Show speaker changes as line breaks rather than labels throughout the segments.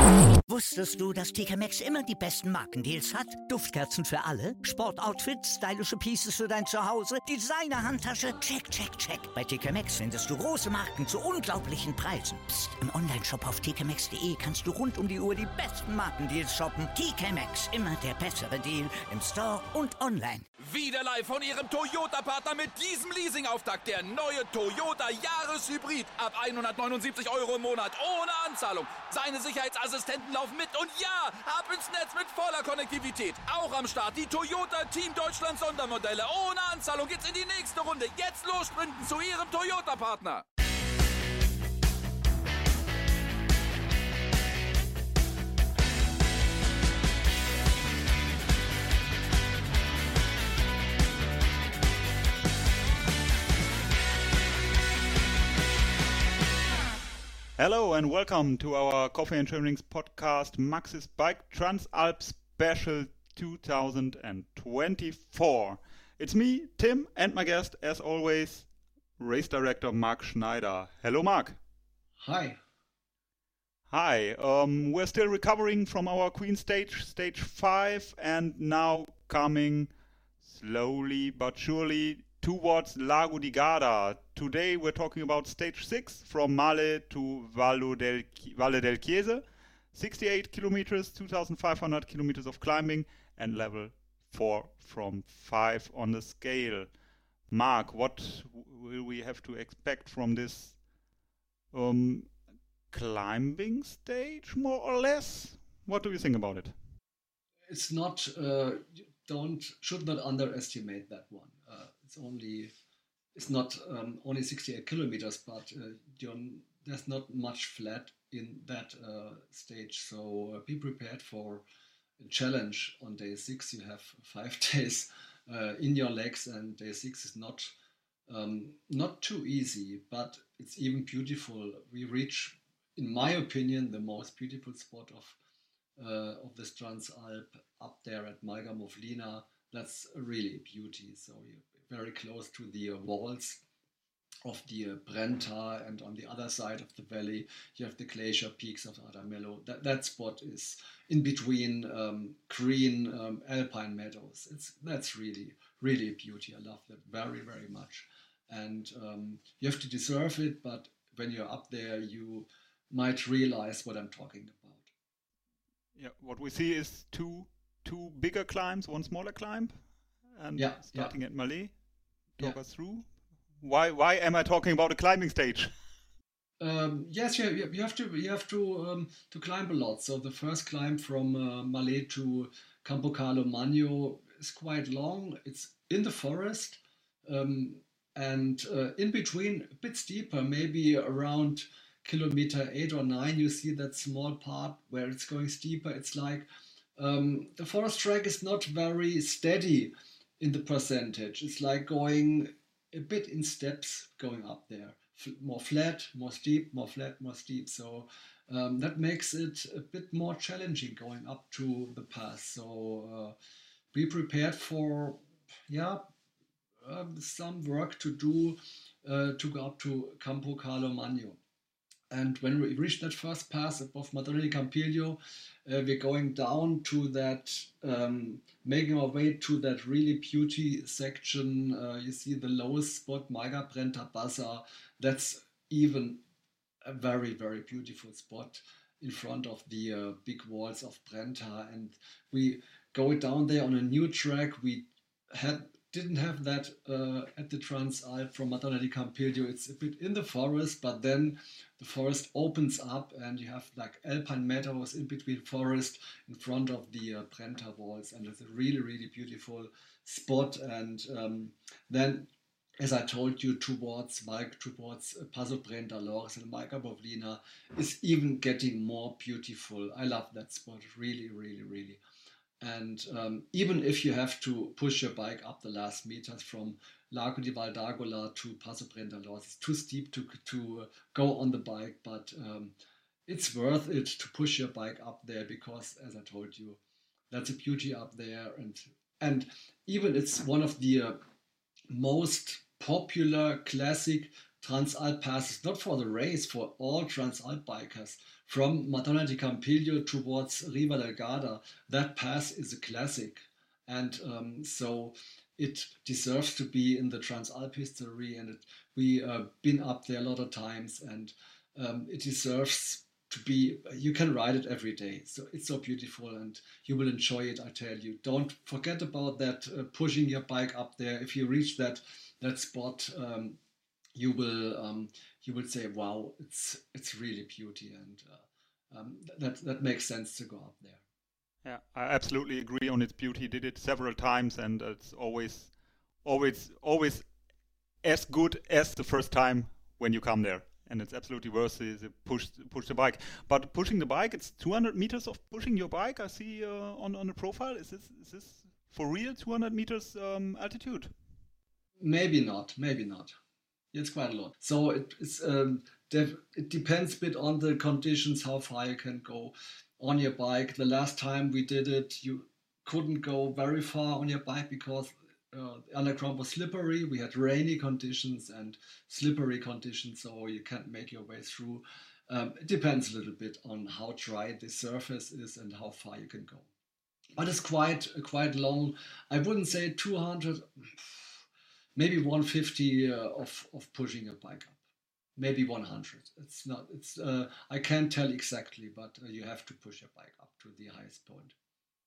Wusstest du, dass TK Maxx immer die besten Markendeals hat? Duftkerzen für alle, Sportoutfits, stylische Pieces für dein Zuhause, Designer-Handtasche, check, check, check. Bei TK Maxx findest du große Marken zu unglaublichen Preisen. Psst. Im Onlineshop auf tkmaxx.de kannst du rund um die Uhr die besten Markendeals shoppen. TK Maxx, immer der bessere Deal im Store und online.
Wieder live von Ihrem Toyota-Partner mit diesem Leasing-Auftakt. Der neue Toyota Jahreshybrid. Ab 179 € im Monat. Ohne Anzahlung. Seine Sicherheitsassistenten laufen mit. Und ja, ab ins Netz mit voller Konnektivität. Auch am Start die Toyota Team Deutschland Sondermodelle. Ohne Anzahlung geht's in die nächste Runde. Jetzt los sprinten zu Ihrem Toyota-Partner.
Hello and welcome to our Coffee and Trainings podcast, Max's Bike Transalp Special 2024. It's me, Tim, and my guest, as always, race director Mark Schneider. Hello, Mark.
Hi.
Hi. We're still recovering from our Queen stage, stage 5, and now coming slowly but surely towards Lago di Garda. Today we're talking about stage 6 from Male to Valle del Chiese, 68 kilometers, 2,500 kilometers of climbing, and level 4 from 5 on the scale. Mark, what will we have to expect from this climbing stage, more or less? What do you think about it?
It's not, should not underestimate that one. It's not only 68 kilometers, but there's not much flat in that stage. So be prepared for a challenge on day 6. You have 5 days in your legs, and day 6 is not too easy, but it's even beautiful. We reach, in my opinion, the most beautiful spot of this Transalp up there at Malga Movlina. That's really a beauty. So you're very close to the walls of the Brenta, and on the other side of the valley you have the glacier peaks of Adamello. That spot is in between green alpine meadows. That's really a beauty. I love that very, very much, and you have to deserve it, but when you're up there you might realize what I'm talking about.
Yeah, what we see is two bigger climbs, one smaller climb, and starting at Malé. Talk us through. Why am I talking about a climbing stage?
Yes, you have to climb a lot. So the first climb from Malé to Campo Carlo Magno is quite long. It's in the forest, and in between a bit steeper, maybe around kilometer 8 or 9. You see that small part where it's going steeper. It's like the forest track is not very steady in the percentage. It's like going a bit in steps going up there. More flat, more steep, more flat, more steep. So that makes it a bit more challenging going up to the pass. So be prepared for some work to do to go up to Campo Carlo Magno. And when we reach that first pass above Madonna di Campiglio, we're going down to that, making our way to that really beauty section. You see the lowest spot, Malga Brenta Bassa. That's even a very, very beautiful spot in front of the big walls of Brenta. And we go down there on a new track. We didn't have that at the Transalp from Madonna di Campiglio. It's a bit in the forest, but then the forest opens up and you have like alpine meadows in between forest in front of the Brenta walls, and it's a really, really beautiful spot. And then, as I told you, towards Passo Brenta Lores and Malga Movlina is even getting more beautiful. I love that spot, really, really, really. And even if you have to push your bike up the last meters from Lago di Valdagola to Passo Brenta Lores, it's too steep to go on the bike, but it's worth it to push your bike up there because, as I told you, that's a beauty up there. And even it's one of the most popular classic Transalp passes, not for the race, for all Transalp bikers. from Madonna di Campiglio towards Riva del Garda, that pass is a classic. And so it deserves to be in the Transalp history, and we been up there a lot of times, and it deserves to be. You can ride it every day, so it's so beautiful, and you will enjoy it. I tell you, don't forget about that. Pushing your bike up there. If you reach that spot, you will say, "Wow, it's really beauty," and that makes sense to go up there.
Yeah, I absolutely agree on its beauty. Did it several times, and it's always as good as the first time when you come there. And it's absolutely worth it. Push the bike. But pushing the bike, it's 200 meters of pushing your bike. I see on the profile. Is this for real? 200 meters altitude?
Maybe not. It's quite a lot. So it depends a bit on the conditions, how far you can go on your bike. The last time we did it, you couldn't go very far on your bike because the underground was slippery. We had rainy conditions and slippery conditions, so you can't make your way through. It depends a little bit on how dry the surface is and how far you can go. But it's quite long. I wouldn't say 200, maybe 150 of pushing a bike up. Maybe 100. It's not. It's. I can't tell exactly, but you have to push your bike up to the highest point.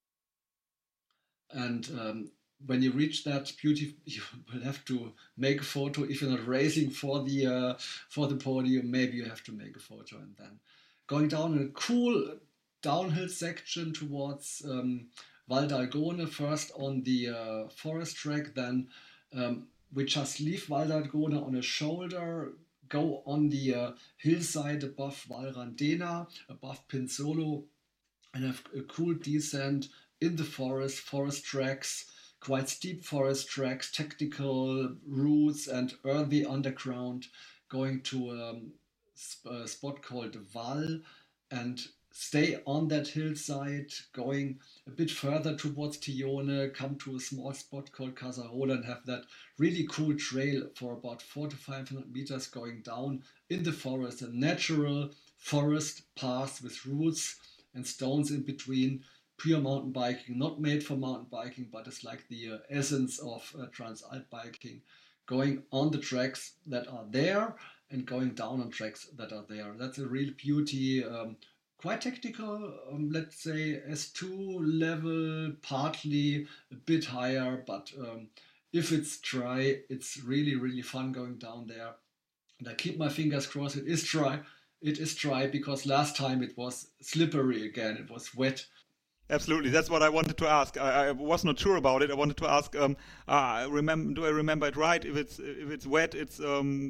And when you reach that beauty, you will have to make a photo. If you're not racing for the podium, maybe you have to make a photo, and then going down in a cool downhill section towards Val d'Algone. First on the forest track, then we just leave Val d'Algone on a shoulder. Go on the hillside above Val Randena, above Pinzolo, and have a cool descent in the forest tracks, quite steep forest tracks, technical routes and earthy underground, going to a spot called Val, and stay on that hillside, going a bit further towards Tione, come to a small spot called Casarola and have that really cool trail for about 400 to 500 meters going down in the forest, a natural forest path with roots and stones in between, pure mountain biking, not made for mountain biking, but it's like the essence of Transalp biking, going on the tracks that are there and going down on tracks that are there. That's a real beauty. Quite technical, let's say S2 level, partly a bit higher, but if it's dry, it's really, really fun going down there. And I keep my fingers crossed, it is dry. It is dry because last time it was slippery again, it was wet.
Absolutely, that's what I wanted to ask. I was not sure about it. I wanted to ask, do I remember it right? If it's wet, it's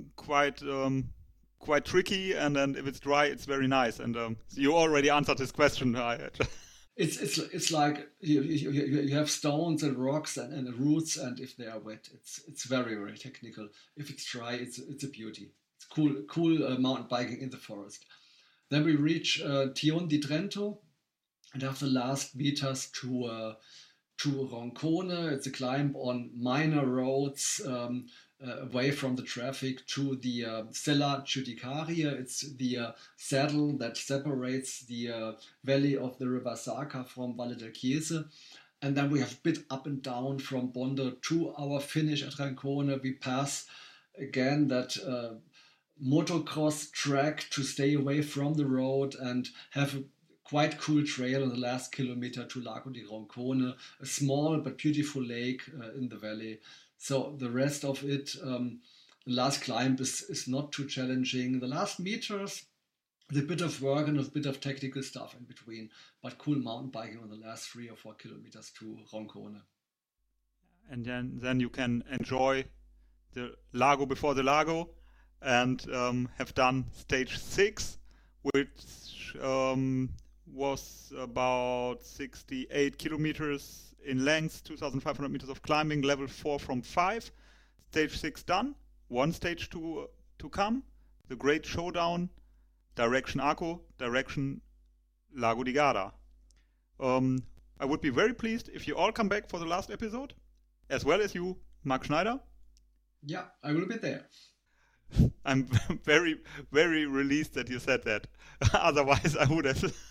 quite tricky, and then if it's dry, it's very nice. And so you already answered this question.
It's like you have stones and rocks and roots, and if they are wet, it's very, very technical. If it's dry, it's a beauty. It's cool mountain biking in the forest. Then we reach Tion di Trento, and have the last meters to Roncone. It's a climb on minor roads. Away from the traffic to the Sella Giudicaria. It's the saddle that separates the valley of the River Sacca from Valle del Chiese. And then we have a bit up and down from Bondo to our finish at Roncone. We pass again that motocross track to stay away from the road and have a quite cool trail on the last kilometer to Lago di Roncone, a small but beautiful lake in the valley. So the rest of it, the last climb is not too challenging. The last meters, with a bit of work and a bit of technical stuff in between, but cool mountain biking on the last 3 or 4 kilometers to Roncone.
And then you can enjoy the Lago before the Lago, and have done stage 6, which was about 68 kilometers in length, 2,500 meters of climbing, level 4 from 5. Stage 6 done. One stage to come. The Great Showdown. Direction Arco. Direction Lago di Garda. I would be very pleased if you all come back for the last episode, as well as you, Marc Schneider.
Yeah, I will be there.
I'm very, very relieved that you said that. Otherwise, I would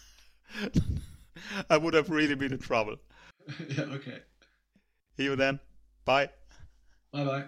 have really been in trouble.
Yeah, okay.
See you then. Bye.
Bye-bye.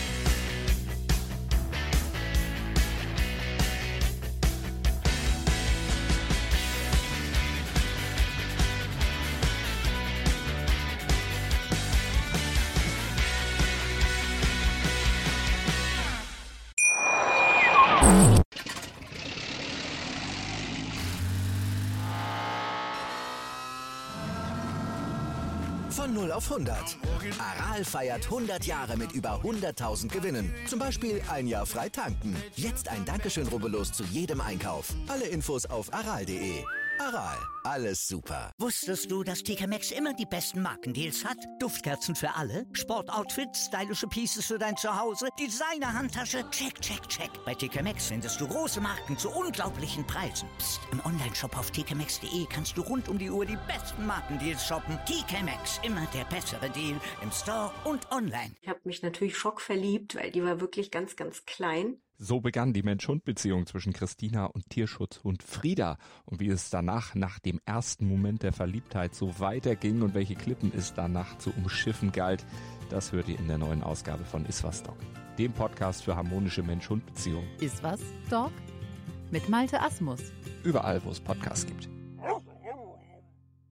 Von 0 auf 100. Aral feiert 100 Jahre mit über 100.000 Gewinnen. Zum Beispiel ein Jahr frei tanken. Jetzt ein Dankeschön, rubbellos zu jedem Einkauf. Alle Infos auf aral.de. Aral, alles super.
Wusstest du, dass TK Maxx immer die besten Markendeals hat? Duftkerzen für alle, Sportoutfits, stylische Pieces für dein Zuhause, Designer-Handtasche, check, check, check. Bei TK Maxx findest du große Marken zu unglaublichen Preisen. Psst. Im Onlineshop auf tkmaxx.de kannst du rund um die Uhr die besten Markendeals shoppen. TK Maxx, immer der bessere Deal im Store und online.
Ich habe mich natürlich schockverliebt, weil die war wirklich ganz, ganz klein.
So begann die Mensch-Hund-Beziehung zwischen Christina und Tierschutzhund Frieda. Und wie es danach, nach dem ersten Moment der Verliebtheit, so weiterging und welche Klippen es danach zu umschiffen galt, das hört ihr in der neuen Ausgabe von Iswas Dog, dem Podcast für harmonische Mensch-Hund-Beziehungen.
Iswas Dog? Mit Malte Asmus.
Überall, wo es Podcasts gibt.